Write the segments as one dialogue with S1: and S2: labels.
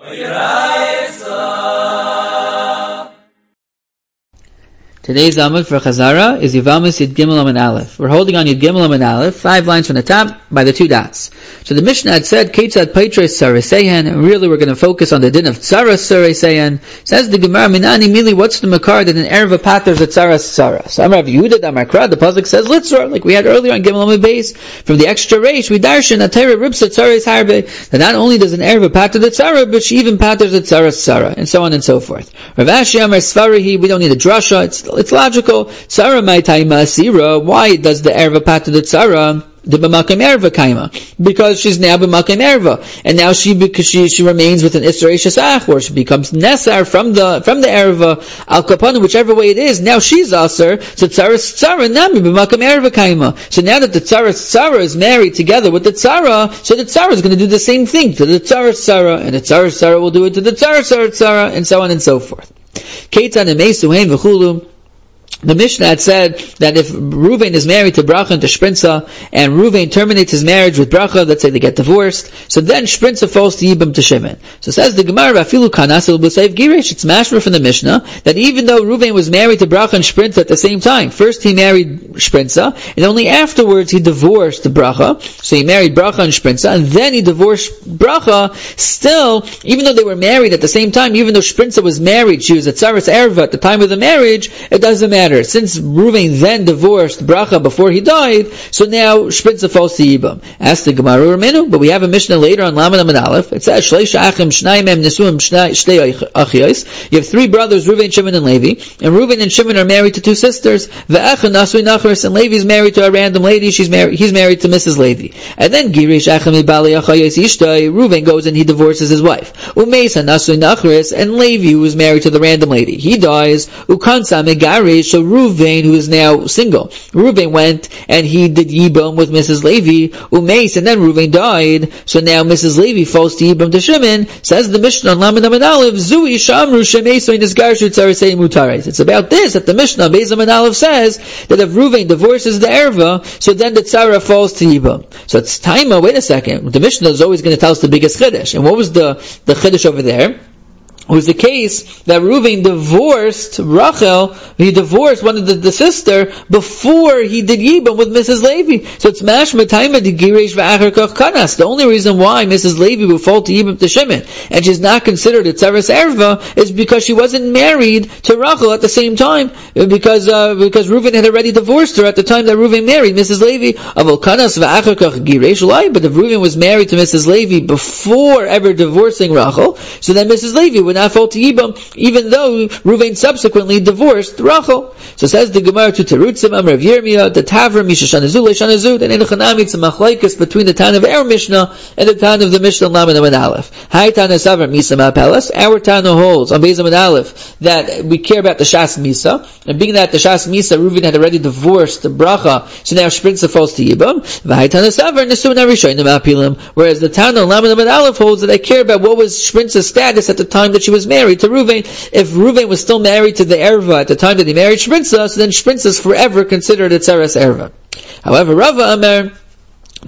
S1: Today's Amud for Chazara is Yevamos Yud Gimel Amud Aleph. We're holding on Yud Gimel Amud Aleph, 5 lines from the top by the 2 dots. So the Mishnah had said, Keitzad Paitres Sariseihen, and really we're going to focus on the din of Tzaras Sariseihen. Says the Gemara, Minani Mili, what's the makar that an Erev paters at Tzaras Tzara? So Amar Rav Yehuda Damakra, the pasuk says Litzor, like we had earlier on Gimel Amud Beis, from the extra reish, we darshan Atayra Ribsa Tzaris Harbe, that not only does an Erev pater the Tzara, but she even paters at Tzaras Tzara, and so on and so forth. Rav Ashi Amar Svarihi, we don't need a drasha, it's logical. Tzara Maitayma Asira, why does the Erev pater the Tzara? The b'makom erva kaima, because she's now b'makom erva, and now she remains with an isra shesach, or she becomes nesar from the erva al kapana, whichever way it is. Now she's aser, so tzaras tzara nami b'makom erva kaima. So now that the tzaras tzara is married together with the tzara, so the tzara is going to do the same thing to the tzaras tzara, and the tzaras tzara will do it to the tzaras tzara, and so on and so forth. Keitan emesu hein v'chulu. The Mishnah had said that if Reuven is married to Bracha and to Shprinza, and Reuven terminates his marriage with Bracha, let's say they get divorced, so then Shprinza falls to Yibam to Shimon. So says the Gemara, Afilu Kanasil B'Seiv Girish, it's mashma from the Mishnah, that even though Reuven was married to Bracha and Shprinza at the same time, first he married Shprinza, and only afterwards he divorced Bracha, so he married Bracha and Shprinza, and then he divorced Bracha, still, even though they were married at the same time, even though Shprinza was married, she was a Tzaras Erva at the time of the marriage, it doesn't matter. Since Reuven then divorced Bracha before he died, so now Shprinza falls to Yibam. Ask the Gemara Ramenu, but we have a Mishnah later on Lamed Amud Aleph. It says Shleish Achim Shnai Mem Nesuim Shtei Achiyos. You have 3 brothers, Reuven, Shimon, and Levi, and Reuven and Shimon are married to 2 sisters. Ve'Achim Nasui Nachris, and Levi is married to a random lady. He's married to Mrs. Levi. And then Girish Achim Ibali Achiyos Ishtay. Reuven goes and he divorces his wife. Umeisa Nasui Nachris, and Levi, who is married to the random lady, he dies. Ukansa Megarish. So Reuven, who is now single, Reuven went and he did Yibam with Mrs. Levi, Umeis, and then Reuven died, so now Mrs. Levi falls to Yibam to Shimon. Says the Mishnah on Lamed Amud Aleph, Zui Shamru Shemeiso Nisgarshu Tzarisei Mutares. It's about this that the Mishnah Beis Amud Aleph says that if Reuven divorces the Erva, so then the Tzara falls to Yibam. So it's time. Wait a second. The Mishnah is always going to tell us the biggest chiddush, and what was the chiddush over there? It was the case that Reuven divorced Rachel, he divorced one of the sister before he did Yibam with Mrs. Levi. So it's mashma taima de giresh v'achar kach kanas. The only reason why Mrs. Levi will fall to Yibam to Shimon, and she's not considered a tzaras erva, is because she wasn't married to Rachel at the same time, because Reuven had already divorced her at the time that Reuven married Mrs. Levi. Avol kanas v'achar kach giresh lai. But if Reuven was married to Mrs. Levi before ever divorcing Rachel, so then Mrs. Levi would not fall to Yibam, even though Reuven subsequently divorced Rachel. So says the Gemara to Terutzim, Amar Rav Yirmiyah, the Tavra Misha Shanazu Leishanazu, and in the Chanami it's a machlaikas between the Tan of our Mishnah and the Tan of the Mishnah Lamed Amud Aleph. Hai Tana Savra Misa Ma'apelas, our Tana holds on Beis Amud Aleph that we care about the Shas Misa, and being that the Shas Misa Reuven had already divorced the Bracha, so now Shprinza falls to Yibam. V'hai Tana Savra Nesuin Arishonim Apilim, whereas the Tana Lamed Amud Aleph holds that I care about what was Shprinza's status at the time that she was married to Reuven. If Reuven was still married to the Erva at the time that he married Shprinza, so then Shprinza is forever considered a Tzaras Erva. However, Rava Amar, we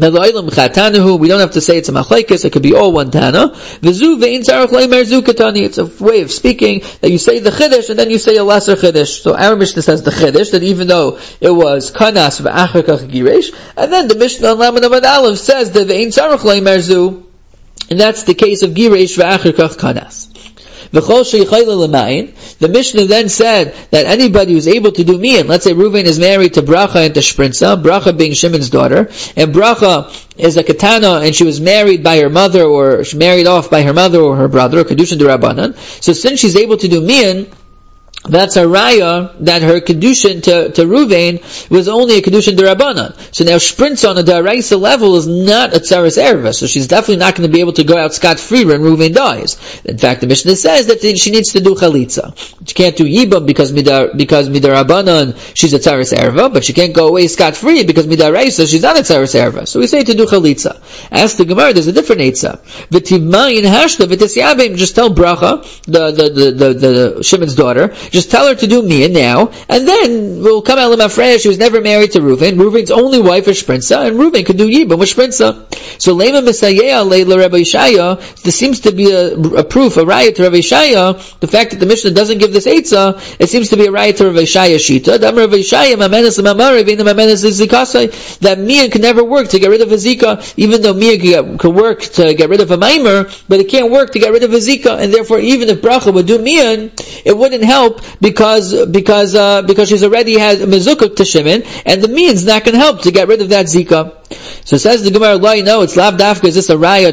S1: don't have to say it's a machlekes, it could be all one Tana. It's a way of speaking that you say the chiddush and then you say a lesser chiddush. So our Mishnah says the chiddush, that even though it was kanas v'achar kach giresh, and then the Mishnah on Lamed Amud Aleph says that ve'ein tzarech leimer zu, and that's the case of giresh v'achar kach kanas. The Mishnah then said that anybody who's able to do mian, let's say Reuven is married to Bracha and to Shprinza, Bracha being Shimon's daughter, and Bracha is a katana and she was married by her mother, or she married off by her mother or her brother, Kedushin D'Rabbanan. So since she's able to do mian, that's a raya that her kedushin to Reuven was only a kedushin d'Rabbanan. So now Shprinza on a d'Oraisa level is not a tzaras erva, so she's definitely not going to be able to go out scot-free when Reuven dies. In fact, the Mishnah says that she needs to do chalitza. She can't do yibam because mid'Rabbanan she's a tzaras erva, but she can't go away scot-free because mid'Oraisa she's not a tzaras erva. So we say to do chalitza. Ask the Gemara, there's a different eitzah. V'tivmayin hashda v'tisyabim, just tell Bracha, the Shimon's daughter, just tell her to do Mia now, and then we'll come out Lemafreya, she was never married to Reuven. Reuven's only wife is Shprinza, and Reuven could do Yibam with Shprinza. So Lema Misayeh Leila Rabbi Yishaya, this seems to be a proof, a riot to Rabbi Yishaya, the fact that the Mishnah doesn't give this Eitzah, it seems to be a riot to Rabbi Yishaya Shita. Dam Rabbi Yishaya, Mamenes Mamare, Vina Mamenes Zikasai, that Mia can never work to get rid of a Zika, even though Mia could work to get rid of a Maimer, but it can't work to get rid of a Zika, and therefore even if Bracha would do Mian, it wouldn't help because she's already had a Mezukah to Shimon, and the Mian's not going to help to get rid of that Zika. So says the Gemara, no, it's Lav Dafka, is this a raya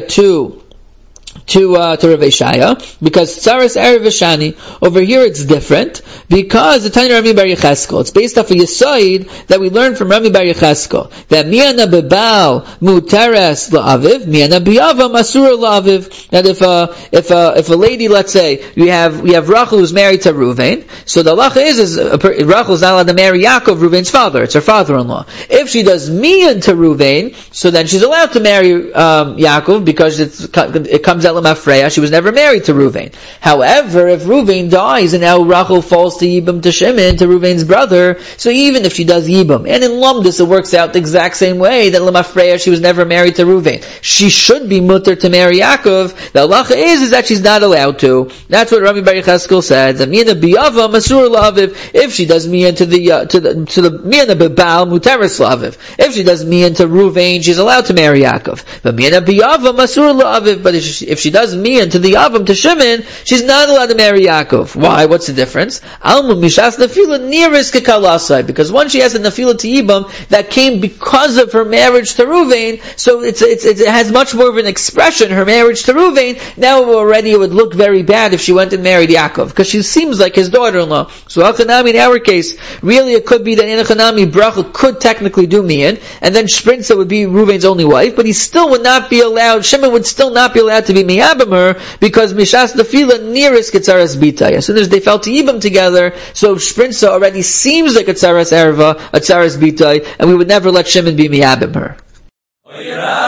S1: to Rav Yishaya, because Tzaras Erev Vishani, over here it's different, because the Tanya Rami Bar Yecheskel, it's based off a Yisoid that we learned from Rami Bar Yecheskel, that Miyana Bebal Muteres La'aviv, Miyana Biyava Masura La'aviv, that if a lady, let's say, we have Rachel who's married to Reuven, so the halacha is Rachel's not allowed to marry Yaakov, Reuven's father, it's her father-in-law. If she does Miyan to Reuven, so then she's allowed to marry Yaakov, because it comes out Lemafreya, she was never married to Reuven. However, if Reuven dies and now Rachel falls to Yibam to Shimon, to Reuven's brother, so even if she does Yibam, and in Lumdus it works out the exact same way, that Lemafreya, she was never married to Reuven. She should be mutter to marry Yaakov. The halacha is that she's not allowed to. That's what Rami Bar Yecheskel said. The Miyana Biyava Masur La'aviv. If she does Miyan to the Miyana Bebal Muteres La'aviv. If she does Miyan to Reuven, she's allowed to marry Yaakov. But Miyana Biyava Masur La'aviv. But if she does Miyan to the Yavam to Shimon, she's not allowed to marry Yaakov. Why? What's the difference? Alma Mishas Nefila Nearest Kekalasai. Because once she has a Nefila to Yibam, that came because of her marriage to Reuven, so it has much more of an expression, her marriage to Reuven. Now already it would look very bad if she went and married Yaakov, because she seems like his daughter-in-law. So Achanami, in our case, really it could be that in Achanami, Bracha could technically do Miyan, and then Shprinza would be Reuven's only wife, but he still would not be allowed, Shimon would still not be allowed to be Miyabim her, because Mishas Nefila nearest Ketzaras Bitay. As soon as they fell to Yibam together, so Shprinza already seems like a Tzaras Erva, a Tzaras Bitay, and we would never let Shimon be Miyabim her.